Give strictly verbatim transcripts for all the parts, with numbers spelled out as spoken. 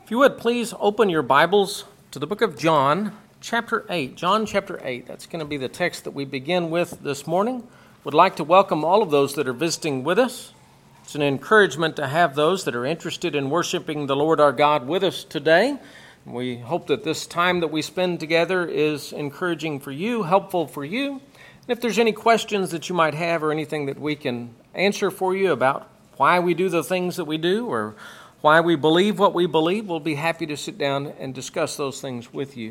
If you would, please open your Bibles to the book of John, chapter eight. John chapter eight. That's going to be the text that we begin with this morning. Would like to welcome all of those that are visiting with us. It's an encouragement to have those that are interested in worshiping the Lord our God with us today. We hope that this time that we spend together is encouraging for you, helpful for you. And if there's any questions that you might have or anything that we can answer for you about why we do the things that we do or why we believe what we believe, we'll be happy to sit down and discuss those things with you.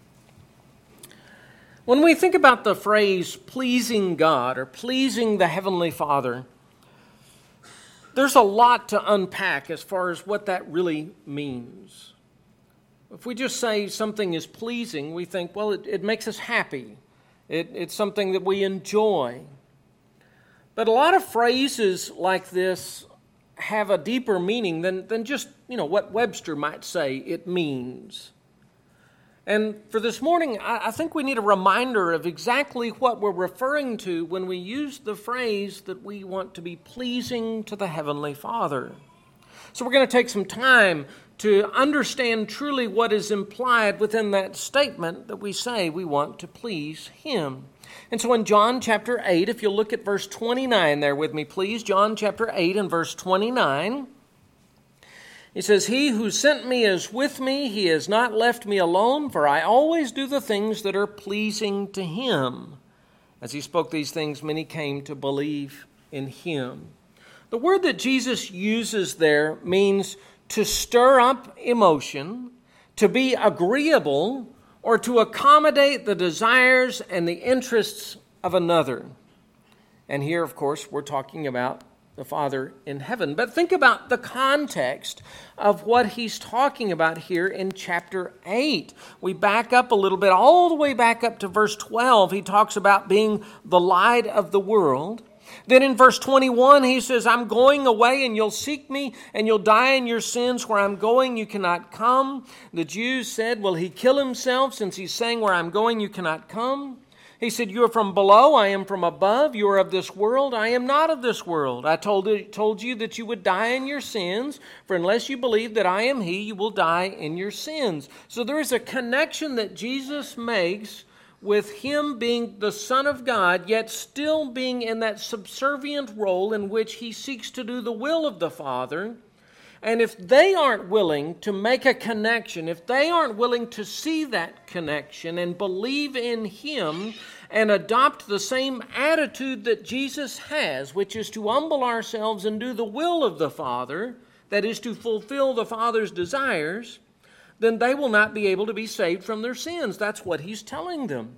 When we think about the phrase pleasing God or pleasing the Heavenly Father, there's a lot to unpack as far as what that really means. If we just say something is pleasing, we think, well, it, it makes us happy. It, it's something that we enjoy. But a lot of phrases like this have a deeper meaning than, than just, you know, what Webster might say it means. And for this morning, I, I think we need a reminder of exactly what we're referring to when we use the phrase that we want to be pleasing to the Heavenly Father. So we're going to take some time to understand truly what is implied within that statement that we say we want to please Him. And so in John chapter eight, if you'll look at verse twenty-nine there with me, please. John chapter eight and verse twenty-nine. He says, "He who sent me is with me. He has not left me alone, for I always do the things that are pleasing to Him." As He spoke these things, many came to believe in Him. The word that Jesus uses there means to stir up emotion, to be agreeable, or to accommodate the desires and the interests of another. And here, of course, we're talking about the Father in heaven. But think about the context of what He's talking about here in chapter eight. We back up a little bit, all the way back up to verse twelve. He talks about being the light of the world. Then in verse twenty-one, he says, "I'm going away and you'll seek me and you'll die in your sins. Where I'm going, you cannot come." The Jews said, "Will he kill himself since he's saying where I'm going, you cannot come?" He said, "You are from below, I am from above. You are of this world, I am not of this world. I told, told you that you would die in your sins, for unless you believe that I am He, you will die in your sins." So there is a connection that Jesus makes with Him being the Son of God, yet still being in that subservient role in which He seeks to do the will of the Father. And if they aren't willing to make a connection, if they aren't willing to see that connection and believe in Him and adopt the same attitude that Jesus has, which is to humble ourselves and do the will of the Father, that is to fulfill the Father's desires, then they will not be able to be saved from their sins. That's what He's telling them.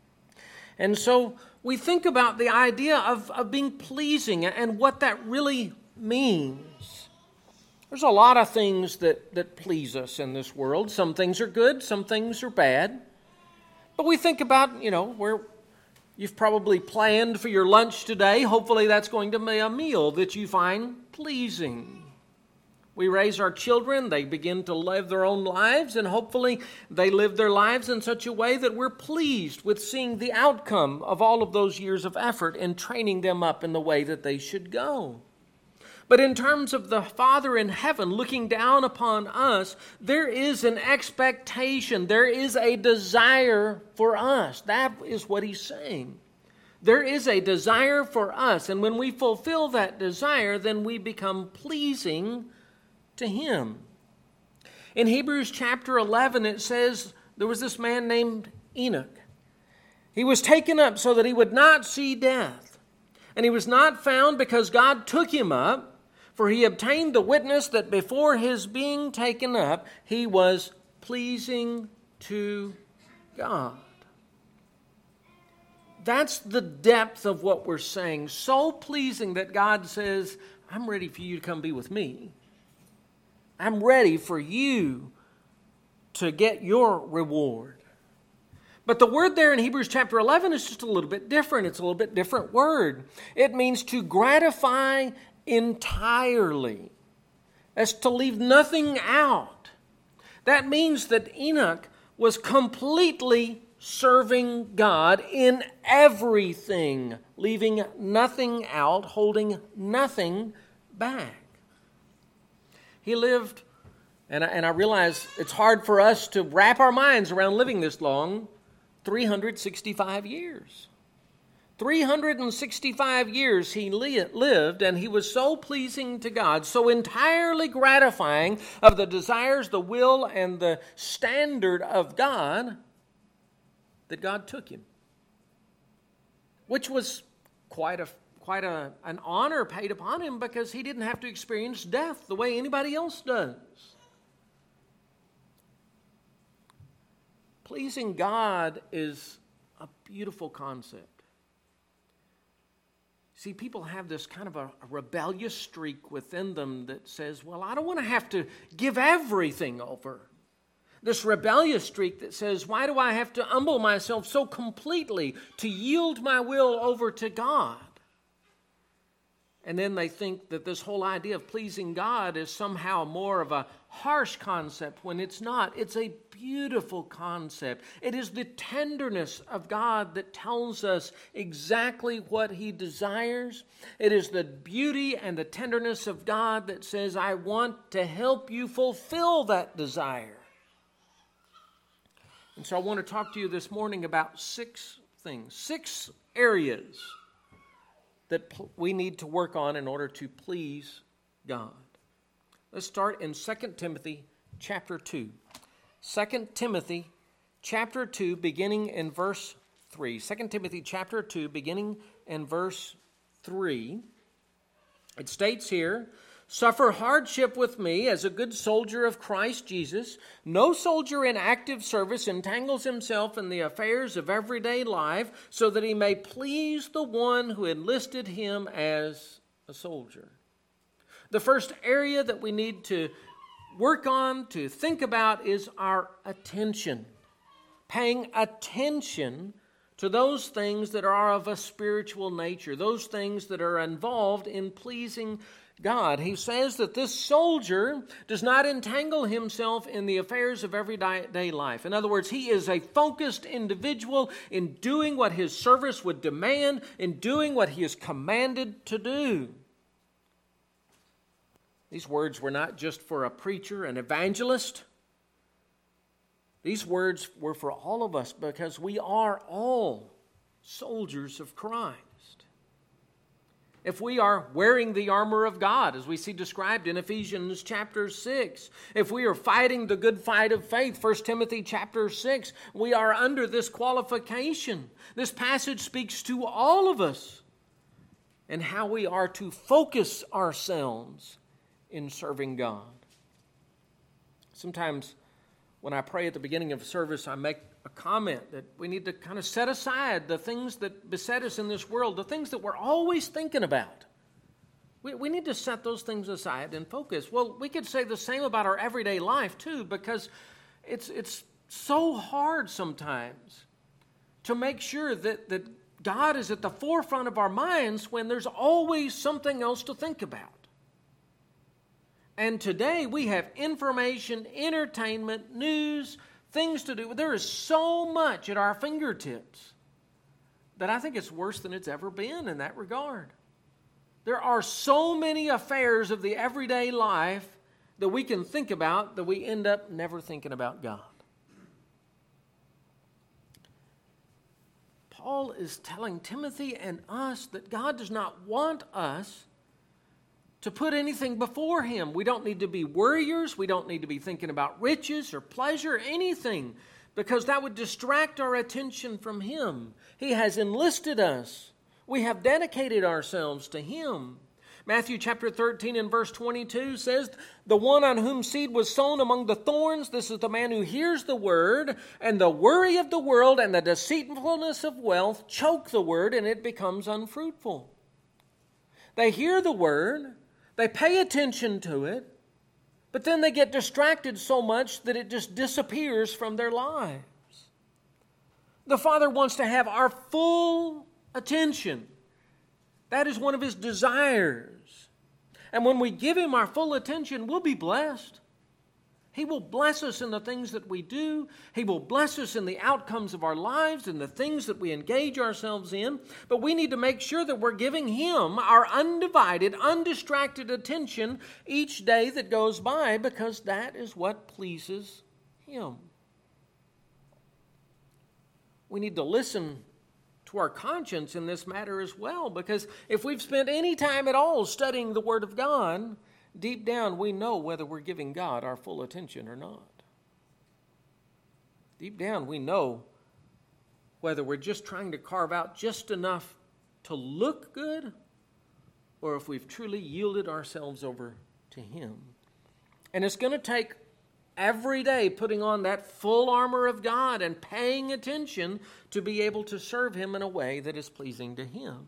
And so we think about the idea of, of being pleasing and what that really means. There's a lot of things that, that please us in this world. Some things are good, some things are bad. But we think about, you know, where you've probably planned for your lunch today. Hopefully that's going to be a meal that you find pleasing. We raise our children, they begin to live their own lives, and hopefully they live their lives in such a way that we're pleased with seeing the outcome of all of those years of effort in training them up in the way that they should go. But in terms of the Father in heaven looking down upon us, there is an expectation, there is a desire for us. That is what He's saying. There is a desire for us, and when we fulfill that desire, then we become pleasing to Him. In Hebrews chapter eleven, it says there was this man named Enoch. He was taken up so that he would not see death. And he was not found because God took him up, for he obtained the witness that before his being taken up, he was pleasing to God. That's the depth of what we're saying. So pleasing that God says, "I'm ready for you to come be with me. I'm ready for you to get your reward." But the word there in Hebrews chapter eleven is just a little bit different. It's a little bit different word. It means to gratify entirely. That's to leave nothing out. That means that Enoch was completely serving God in everything, leaving nothing out, holding nothing back. He lived And I, and I realize it's hard for us to wrap our minds around living this long, three hundred sixty-five years. three hundred sixty-five years he lived, and he was so pleasing to God, so entirely gratifying of the desires, the will, and the standard of God, that God took him. Which was quite a quite a, an honor paid upon him, because he didn't have to experience death the way anybody else does. Pleasing God is a beautiful concept. See, people have this kind of a, a rebellious streak within them that says, well, I don't want to have to give everything over. This rebellious streak that says, why do I have to humble myself so completely to yield my will over to God? And then they think that this whole idea of pleasing God is somehow more of a harsh concept, when it's not. It's a beautiful concept. It is the tenderness of God that tells us exactly what he desires. It is the beauty and the tenderness of God that says, I want to help you fulfill that desire. And so I want to talk to you this morning about six things, six areas that we need to work on in order to please God. Let's start in Second Timothy chapter two. Second Timothy chapter two, beginning in verse three. Second Timothy chapter two, beginning in verse three. It states here, suffer hardship with me as a good soldier of Christ Jesus. No soldier in active service entangles himself in the affairs of everyday life, so that he may please the one who enlisted him as a soldier. The first area that we need to work on, to think about, is our attention. Paying attention to those things that are of a spiritual nature, those things that are involved in pleasing God. He says that this soldier does not entangle himself in the affairs of everyday life. In other words, he is a focused individual in doing what his service would demand, in doing what he is commanded to do. These words were not just for a preacher, an evangelist. These words were for all of us, because we are all soldiers of Christ. If we are wearing the armor of God, as we see described in Ephesians chapter six, if we are fighting the good fight of faith, First Timothy chapter six, we are under this qualification. This passage speaks to all of us and how we are to focus ourselves in serving God. Sometimes when I pray at the beginning of a service, I make a comment that we need to kind of set aside the things that beset us in this world, the things that we're always thinking about. We, we need to set those things aside and focus. Well, we could say the same about our everyday life too, because it's it's so hard sometimes to make sure that, that God is at the forefront of our minds when there's always something else to think about. And today we have information, entertainment, news, things to do. There is so much at our fingertips that I think it's worse than it's ever been in that regard. There are so many affairs of the everyday life that we can think about that we end up never thinking about God. Paul is telling Timothy and us that God does not want us to put anything before him. We don't need to be worriers. We don't need to be thinking about riches or pleasure, anything, because that would distract our attention from him. He has enlisted us. We have dedicated ourselves to him. Matthew chapter thirteen and verse twenty-two says, the one on whom seed was sown among the thorns, this is the man who hears the word, and the worry of the world and the deceitfulness of wealth choke the word, and it becomes unfruitful. They hear the word, they pay attention to it, but then they get distracted so much that it just disappears from their lives. The Father wants to have our full attention. That is one of his desires. And when we give him our full attention, we'll be blessed. He will bless us in the things that we do. He will bless us in the outcomes of our lives and the things that we engage ourselves in. But we need to make sure that we're giving Him our undivided, undistracted attention each day that goes by, because that is what pleases Him. We need to listen to our conscience in this matter as well, because if we've spent any time at all studying the Word of God, deep down we know whether we're giving God our full attention or not. Deep down we know whether we're just trying to carve out just enough to look good, or if we've truly yielded ourselves over to Him. And it's going to take every day putting on that full armor of God and paying attention to be able to serve Him in a way that is pleasing to Him.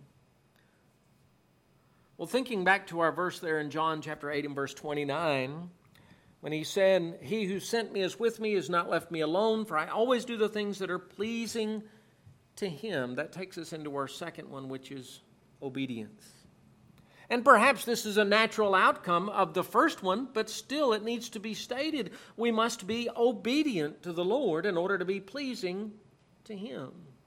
Well, thinking back to our verse there in John chapter eight and verse twenty-nine, when He said, "He who sent me is with me, has not left me alone, for I always do the things that are pleasing to Him." That takes us into our second one, which is obedience. And perhaps this is a natural outcome of the first one, but still it needs to be stated. We must be obedient to the Lord in order to be pleasing to Him.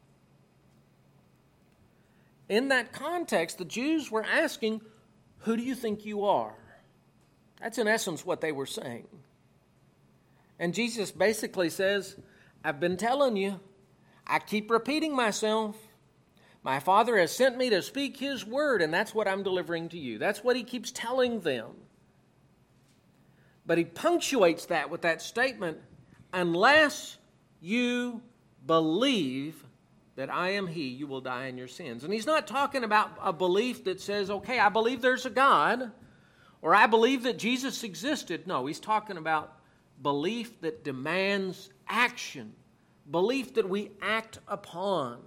In that context, the Jews were asking, "Who do you think you are?" That's in essence what they were saying. And Jesus basically says, "I've been telling you. I keep repeating myself. My Father has sent me to speak His word, and that's what I'm delivering to you." That's what He keeps telling them. But He punctuates that with that statement, "Unless you believe that I am He, you will die in your sins." And He's not talking about a belief that says, okay, I believe there's a God, or I believe that Jesus existed. No, He's talking about belief that demands action, belief that we act upon.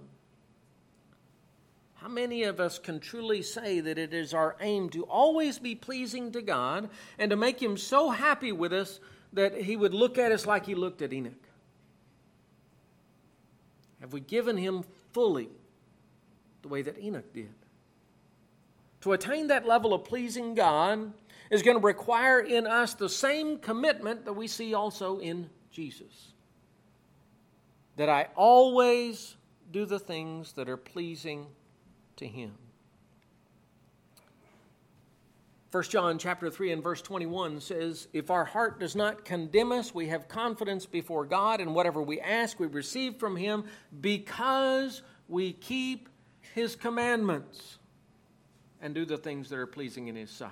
How many of us can truly say that it is our aim to always be pleasing to God and to make Him so happy with us that He would look at us like He looked at Enoch? Have we given Him fully the way that Enoch did? To attain that level of pleasing God is going to require in us the same commitment that we see also in Jesus. That I always do the things that are pleasing to Him. First John chapter three and verse twenty-one says, "If our heart does not condemn us, we have confidence before God, and whatever we ask, we receive from Him, because we keep His commandments and do the things that are pleasing in His sight."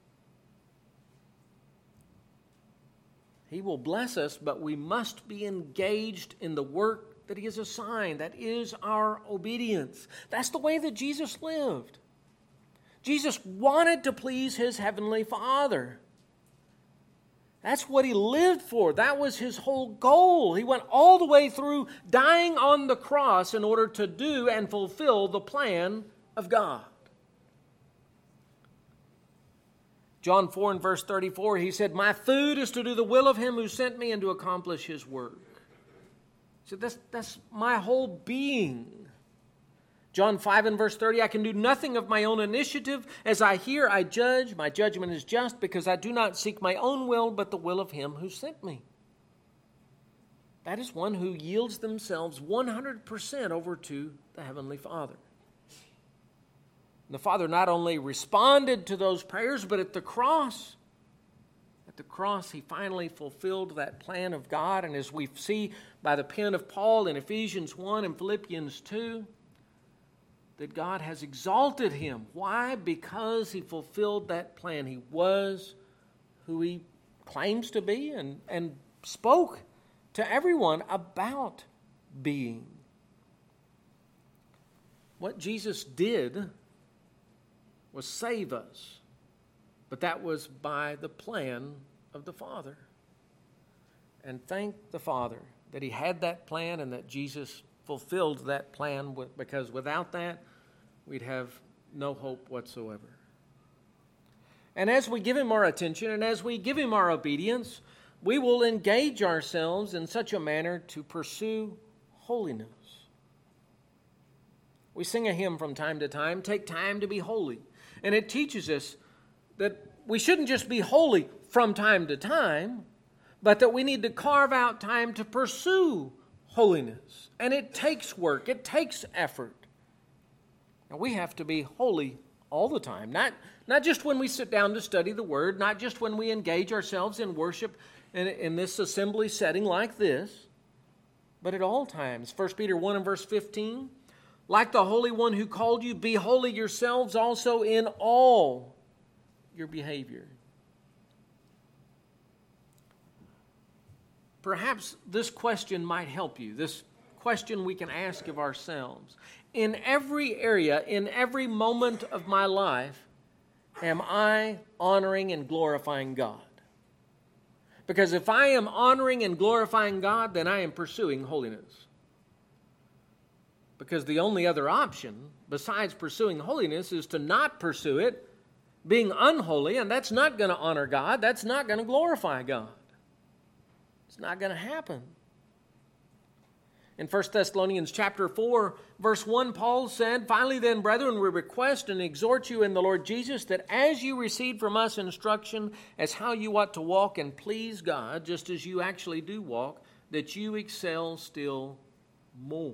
He will bless us, but we must be engaged in the work that He has assigned. That is our obedience. That's the way that Jesus lived. Jesus wanted to please His heavenly Father. That's what He lived for. That was His whole goal. He went all the way through dying on the cross in order to do and fulfill the plan of God. John four and verse thirty-four, He said, "My food is to do the will of Him who sent me and to accomplish His work." So that's, that's my whole being. John five and verse thirty, "I can do nothing of my own initiative. As I hear, I judge. My judgment is just, because I do not seek my own will, but the will of Him who sent me." That is one who yields themselves one hundred percent over to the Heavenly Father. And the Father not only responded to those prayers, but at the cross, At the cross, He finally fulfilled that plan of God. And as we see by the pen of Paul in Ephesians one and Philippians two, that God has exalted Him. Why? Because He fulfilled that plan. He was who He claims to be, and, and spoke to everyone about being. What Jesus did was save us. But that was by the plan of the Father. And thank the Father that He had that plan and that Jesus fulfilled that plan, because without that, we'd have no hope whatsoever. And as we give Him our attention and as we give Him our obedience, we will engage ourselves in such a manner to pursue holiness. We sing a hymn from time to time, "Take time to be holy." And it teaches us that we shouldn't just be holy from time to time, but that we need to carve out time to pursue holiness. And it takes work. It takes effort. Now, we have to be holy all the time, not, not just when we sit down to study the Word, not just when we engage ourselves in worship in, in this assembly setting like this, but at all times. First Peter one and verse fifteen, like the Holy One who called you, be holy yourselves also in all your behavior. Perhaps this question might help you, this question we can ask of ourselves. In every area, in every moment of my life, am I honoring and glorifying God? Because if I am honoring and glorifying God, then I am pursuing holiness. Because the only other option besides pursuing holiness is to not pursue it, being unholy, and that's not going to honor God. That's not going to glorify God. It's not going to happen. In First Thessalonians chapter four, verse one, Paul said, finally then, brethren, we request and exhort you in the Lord Jesus that as you received from us instruction as how you ought to walk and please God, just as you actually do walk, that you excel still more.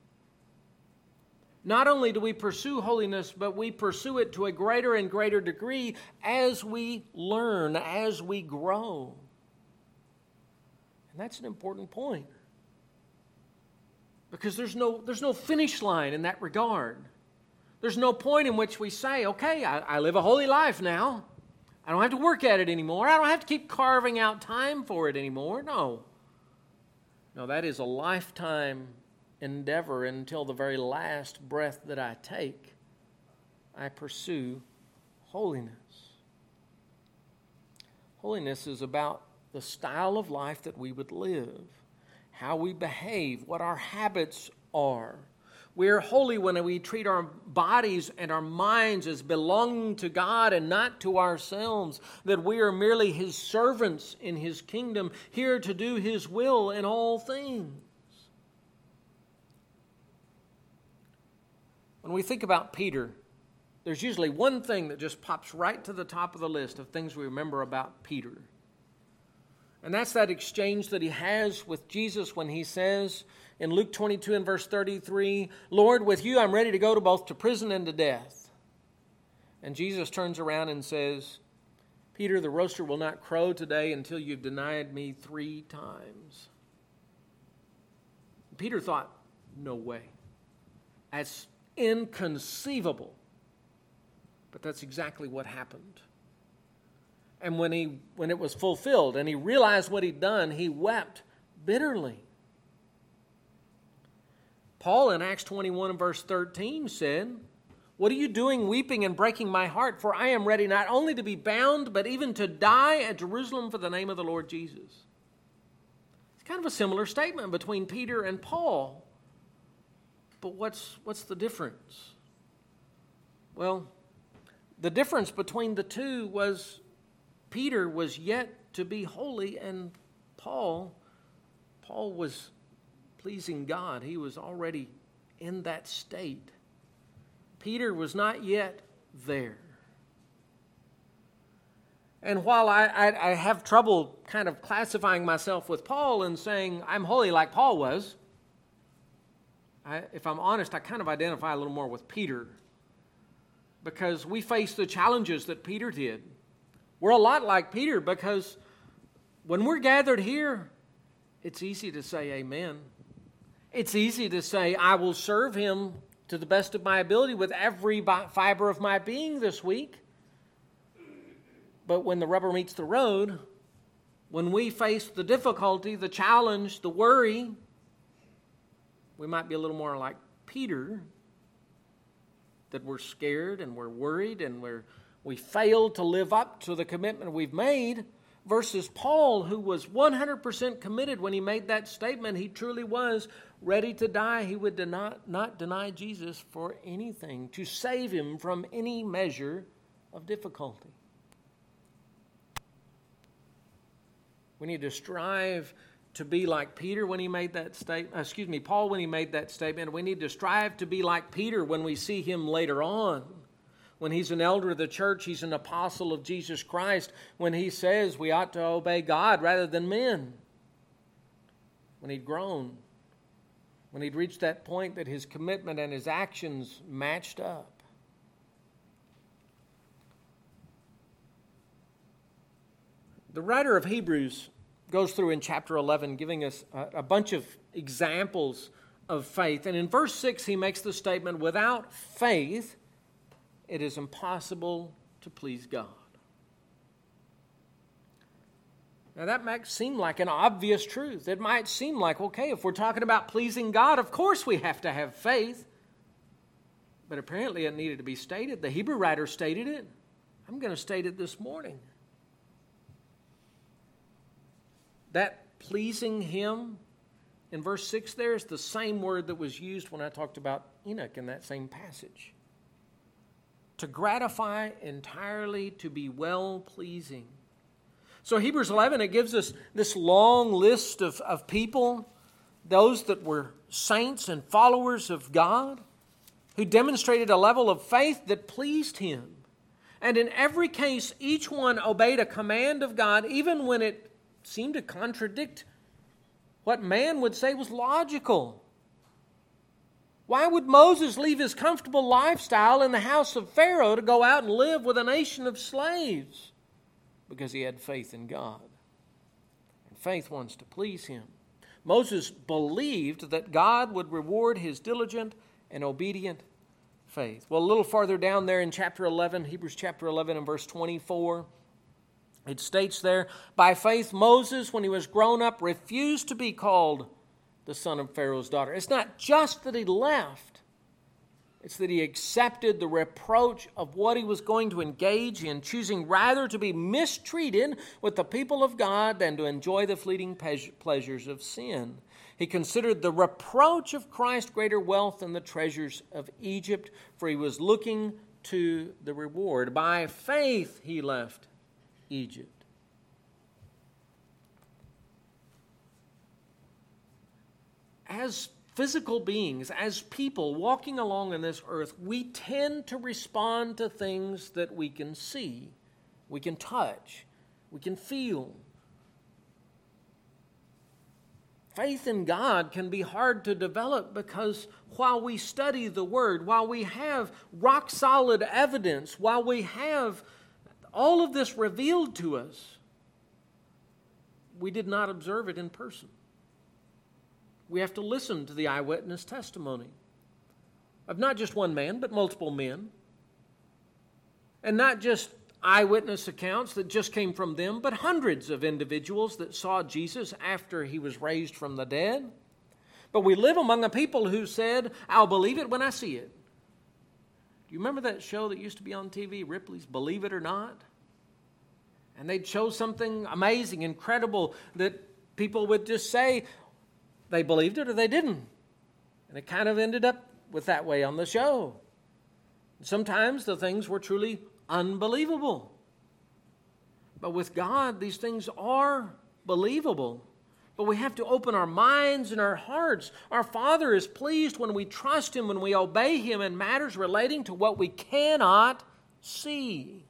Not only do we pursue holiness, but we pursue it to a greater and greater degree as we learn, as we grow. And that's an important point. Because there's no, there's no finish line in that regard. There's no point in which we say, okay, I, I live a holy life now. I don't have to work at it anymore. I don't have to keep carving out time for it anymore. No. No, that is a lifetime endeavor until the very last breath that I take. I pursue holiness. Holiness is about the style of life that we would live, how we behave, what our habits are. We're holy when we treat our bodies and our minds as belonging to God and not to ourselves, that we are merely His servants in His kingdom, here to do His will in all things. When we think about Peter, there's usually one thing that just pops right to the top of the list of things we remember about Peter. And that's that exchange that he has with Jesus when he says in Luke twenty-two and verse thirty-three, Lord, with you I'm ready to go to both to prison and to death. And Jesus turns around and says, Peter, the rooster will not crow today until you've denied me three times. Peter thought, no way. That's inconceivable. But that's exactly what happened. And when he when it was fulfilled and he realized what he'd done, he wept bitterly. Paul in Acts twenty-one and verse thirteen said, what are you doing weeping and breaking my heart? For I am ready not only to be bound, but even to die at Jerusalem for the name of the Lord Jesus. It's kind of a similar statement between Peter and Paul. But what's what's the difference? Well, the difference between the two was Peter was yet to be holy, and Paul, Paul was pleasing God. He was already in that state. Peter was not yet there. And while I, I, I have trouble kind of classifying myself with Paul and saying I'm holy like Paul was, I, if I'm honest, I kind of identify a little more with Peter because we face the challenges that Peter did. We're a lot like Peter because when we're gathered here, it's easy to say amen. It's easy to say I will serve Him to the best of my ability with every fiber of my being this week. But when the rubber meets the road, when we face the difficulty, the challenge, the worry, we might be a little more like Peter, that we're scared and we're worried and we're we failed to live up to the commitment we've made, versus Paul, who was one hundred percent committed when he made that statement. He truly was ready to die. He would not, not deny Jesus for anything, to save him from any measure of difficulty. We need to strive to be like Peter when he made that statement. Excuse me, Paul when he made that statement. We need to strive to be like Peter when we see him later on, when he's an elder of the church, he's an apostle of Jesus Christ, when he says we ought to obey God rather than men. When he'd grown, when he'd reached that point that his commitment and his actions matched up. The writer of Hebrews goes through in chapter eleven giving us a, a bunch of examples of faith. And in verse six he makes the statement, without faith it is impossible to please God. Now that might seem like an obvious truth. It might seem like, okay, if we're talking about pleasing God, of course we have to have faith. But apparently it needed to be stated. The Hebrew writer stated it. I'm going to state it this morning. That pleasing Him in verse six there is the same word that was used when I talked about Enoch in that same passage. To gratify entirely, to be well-pleasing. So Hebrews eleven, it gives us this long list of, of people, those that were saints and followers of God, who demonstrated a level of faith that pleased Him. And in every case, each one obeyed a command of God, even when it seemed to contradict what man would say was logical. Why would Moses leave his comfortable lifestyle in the house of Pharaoh to go out and live with a nation of slaves? Because he had faith in God. And faith wants to please Him. Moses believed that God would reward his diligent and obedient faith. Well, a little farther down there in chapter eleven, Hebrews chapter eleven and verse twenty-four, it states there, by faith Moses, when he was grown up, refused to be called the son of Pharaoh's daughter. It's not just that he left. It's that he accepted the reproach of what he was going to engage in, choosing rather to be mistreated with the people of God than to enjoy the fleeting pleasures of sin. He considered the reproach of Christ greater wealth than the treasures of Egypt, for he was looking to the reward. By faith he left Egypt. As physical beings, as people walking along on this earth, we tend to respond to things that we can see, we can touch, we can feel. Faith in God can be hard to develop because while we study the Word, while we have rock-solid evidence, while we have all of this revealed to us, we did not observe it in person. We have to listen to the eyewitness testimony of not just one man, but multiple men. And not just eyewitness accounts that just came from them, but hundreds of individuals that saw Jesus after he was raised from the dead. But we live among a people who said, I'll believe it when I see it. Do you remember that show that used to be on T V, Ripley's Believe It or Not? And they'd show something amazing, incredible, that people would just say they believed it or they didn't. And it kind of ended up with that way on the show. Sometimes the things were truly unbelievable. But with God, these things are believable. But we have to open our minds and our hearts. Our Father is pleased when we trust Him, when we obey Him in matters relating to what we cannot see.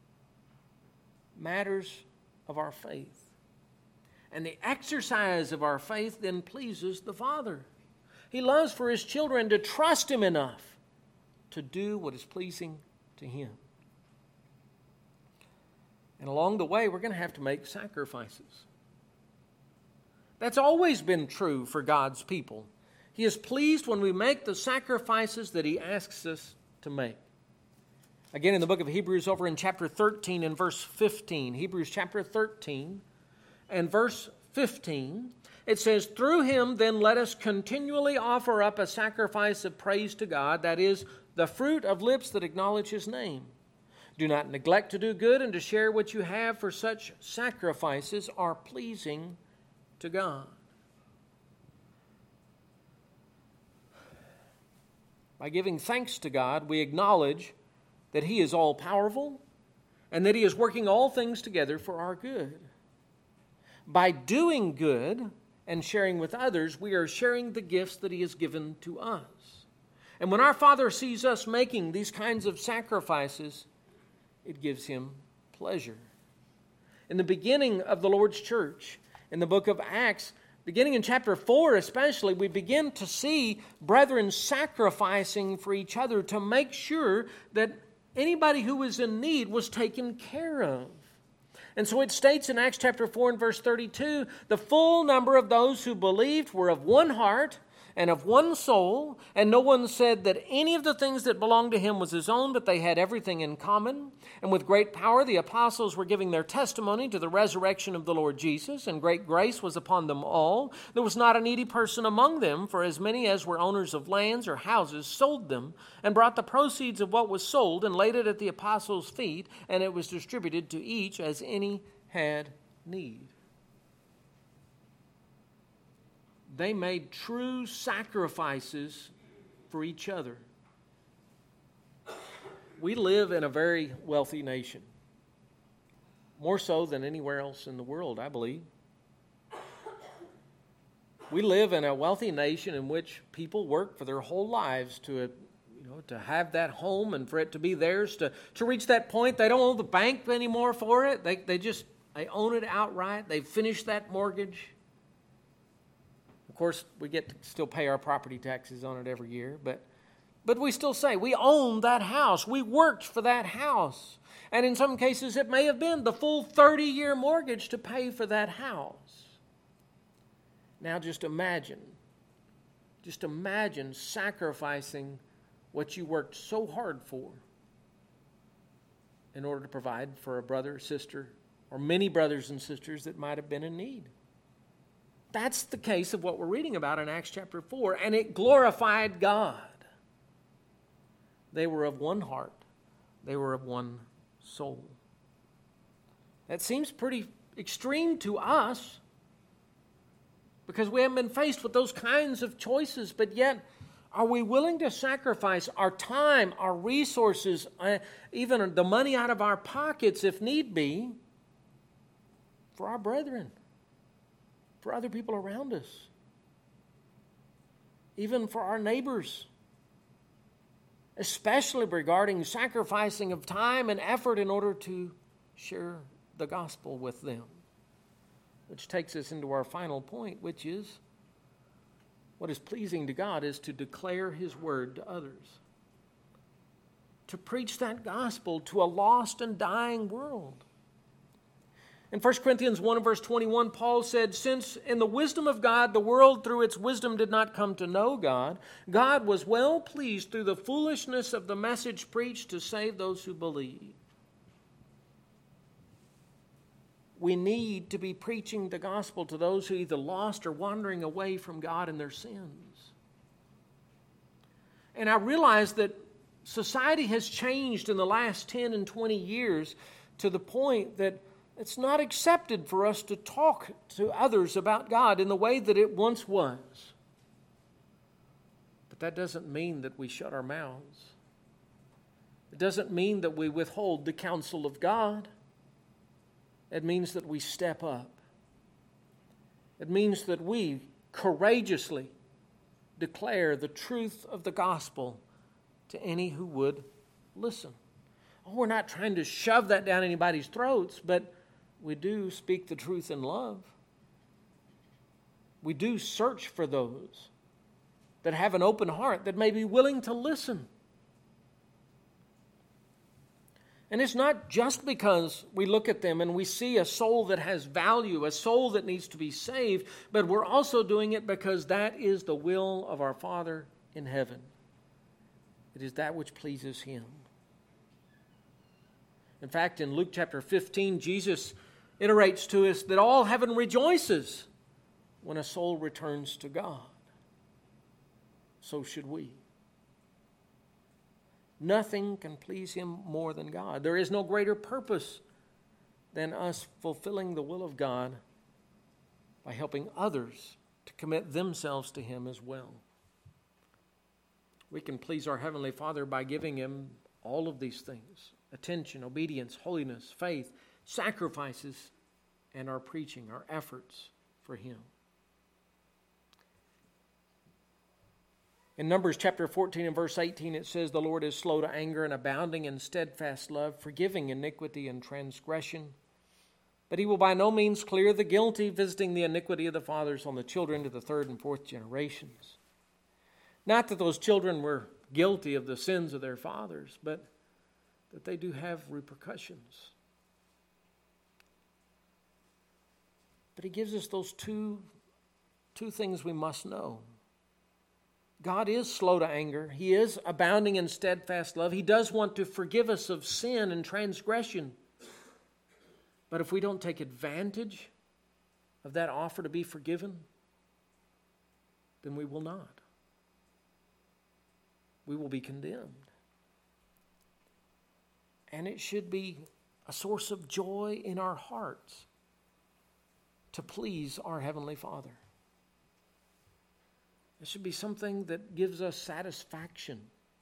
Matters of our faith. And the exercise of our faith then pleases the Father. He loves for His children to trust Him enough to do what is pleasing to Him. And along the way, we're going to have to make sacrifices. That's always been true for God's people. He is pleased when we make the sacrifices that He asks us to make. Again, in the book of Hebrews, over in chapter thirteen and verse fifteen, Hebrews chapter thirteen and verse fifteen, it says, through Him then let us continually offer up a sacrifice of praise to God, that is, the fruit of lips that acknowledge His name. Do not neglect to do good and to share what you have, for such sacrifices are pleasing to God. By giving thanks to God, we acknowledge that He is all-powerful and that He is working all things together for our good. By doing good and sharing with others, we are sharing the gifts that He has given to us. And when our Father sees us making these kinds of sacrifices, it gives Him pleasure. In the beginning of the Lord's church, in the book of Acts, beginning in chapter four especially, we begin to see brethren sacrificing for each other to make sure that anybody who was in need was taken care of. And so it states in Acts chapter four and verse thirty-two, the full number of those who believed were of one heart and of one soul, and no one said that any of the things that belonged to him was his own, but they had everything in common. And with great power the apostles were giving their testimony to the resurrection of the Lord Jesus, and great grace was upon them all. There was not a needy person among them, for as many as were owners of lands or houses sold them, and brought the proceeds of what was sold, and laid it at the apostles' feet, and it was distributed to each as any had need. They made true sacrifices for each other. We live in a very wealthy nation, more so than anywhere else in the world, I believe. We live in a wealthy nation in which people work for their whole lives to, you know, to have that home and for it to be theirs. To, to reach that point, they don't owe the bank anymore for it. They, they just they own it outright. They've finished that mortgage. Of course, we get to still pay our property taxes on it every year, but but we still say we own that house. We worked for that house. And in some cases, it may have been the full thirty-year mortgage to pay for that house. Now just imagine, just imagine sacrificing what you worked so hard for in order to provide for a brother or sister, or many brothers and sisters that might have been in need. That's the case of what we're reading about in Acts chapter four, and it glorified God. They were of one heart. They were of one soul. That seems pretty extreme to us because we haven't been faced with those kinds of choices, but yet are we willing to sacrifice our time, our resources, uh, even the money out of our pockets if need be for our brethren? For other people around us, even for our neighbors, especially regarding sacrificing of time and effort in order to share the gospel with them. Which takes us into our final point, which is what is pleasing to God is to declare His word to others, to preach that gospel to a lost and dying world. In First Corinthians one and verse twenty-one, Paul said, since in the wisdom of God, the world through its wisdom did not come to know God, God was well pleased through the foolishness of the message preached to save those who believe. We need to be preaching the gospel to those who are either lost or wandering away from God in their sins. And I realize that society has changed in the last ten and twenty years to the point that it's not accepted for us to talk to others about God in the way that it once was. But that doesn't mean that we shut our mouths. It doesn't mean that we withhold the counsel of God. It means that we step up. It means that we courageously declare the truth of the gospel to any who would listen. Oh, we're not trying to shove that down anybody's throats, but we do speak the truth in love. We do search for those that have an open heart, that may be willing to listen. And it's not just because we look at them and we see a soul that has value, a soul that needs to be saved, but we're also doing it because that is the will of our Father in heaven. It is that which pleases Him. In fact, in Luke chapter fifteen, Jesus iterates to us that all heaven rejoices when a soul returns to God. So should we. Nothing can please Him more than God. There is no greater purpose than us fulfilling the will of God by helping others to commit themselves to Him as well. We can please our Heavenly Father by giving Him all of these things: attention, obedience, holiness, faith, sacrifices, and our preaching, our efforts for Him. In Numbers chapter fourteen and verse eighteen, it says, "The Lord is slow to anger and abounding in steadfast love, forgiving iniquity and transgression. But he will by no means clear the guilty, visiting the iniquity of the fathers on the children to the third and fourth generations." Not that those children were guilty of the sins of their fathers, but that they do have repercussions. But he gives us those two, two things we must know. God is slow to anger. He is abounding in steadfast love. He does want to forgive us of sin and transgression. But if we don't take advantage of that offer to be forgiven, then we will not. We will be condemned. And it should be a source of joy in our hearts to please our Heavenly Father. It should be something that gives us satisfaction.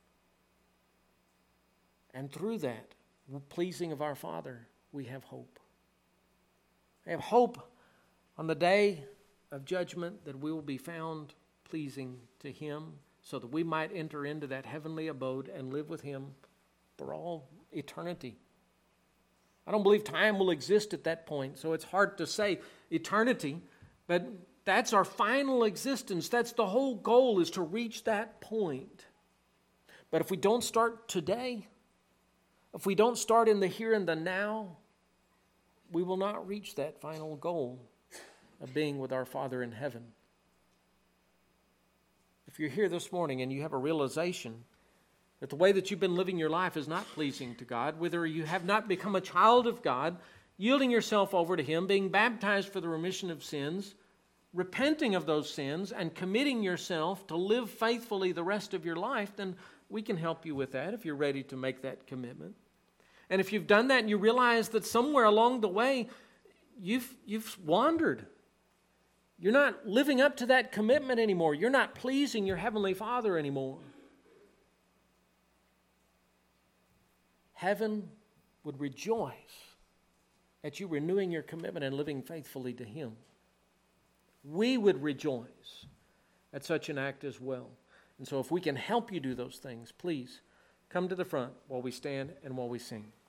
And through that, pleasing of our Father, we have hope. We have hope on the day of judgment that we will be found pleasing to Him, so that we might enter into that heavenly abode and live with Him for all eternity. I don't believe time will exist at that point, so it's hard to say eternity, but that's our final existence. That's the whole goal, is to reach that point. But if we don't start today, if we don't start in the here and the now, we will not reach that final goal of being with our Father in heaven. If you're here this morning and you have a realization that the way that you've been living your life is not pleasing to God, whether you have not become a child of God, yielding yourself over to Him, being baptized for the remission of sins, repenting of those sins, and committing yourself to live faithfully the rest of your life, then we can help you with that if you're ready to make that commitment. And if you've done that and you realize that somewhere along the way you've, you've wandered, you're not living up to that commitment anymore, you're not pleasing your Heavenly Father anymore, heaven would rejoice at you renewing your commitment and living faithfully to Him. We would rejoice at such an act as well. And so if we can help you do those things, please come to the front while we stand and while we sing.